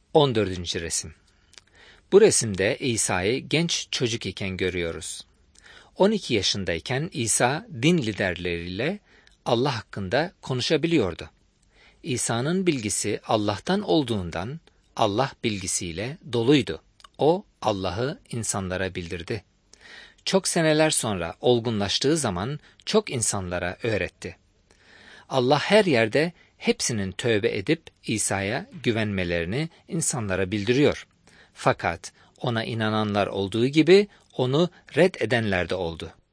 14. resim. Bu resimde İsa'yı genç çocuk iken görüyoruz. 12 yaşındayken İsa din liderleriyle Allah hakkında konuşabiliyordu. İsa'nın bilgisi Allah'tan olduğundan Allah bilgisiyle doluydu. O Allah'ı insanlara bildirdi. Çok seneler sonra olgunlaştığı zaman çok insanlara öğretti. Allah her yerde hepsinin tövbe edip İsa'ya güvenmelerini insanlara bildiriyor. Fakat ona inananlar olduğu gibi onu red edenler de oldu.